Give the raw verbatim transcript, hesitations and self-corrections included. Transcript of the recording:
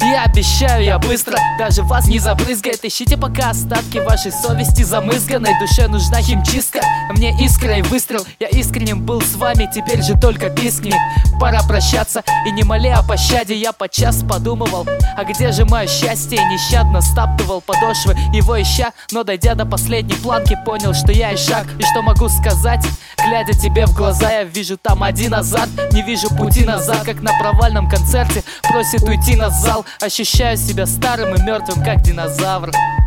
Я обещаю, я быстро, даже вас не забрызгает. Ищите пока остатки вашей совести замызганной. Душе нужна химчистка, мне искра и выстрел. Я искренним был с вами, теперь же только песни. Пора прощаться, и не моля о пощаде. Я подчас подумывал, а где же мое счастье? И нещадно стаптывал подошвы его ища. Но дойдя до последней планки, понял, что я и шаг. И что могу сказать, глядя тебе в глаза, я вижу там один назад. Не вижу пути назад, как на провальном концерте просит уйти на зал. Ощущаю себя старым и мертвым, как динозавр.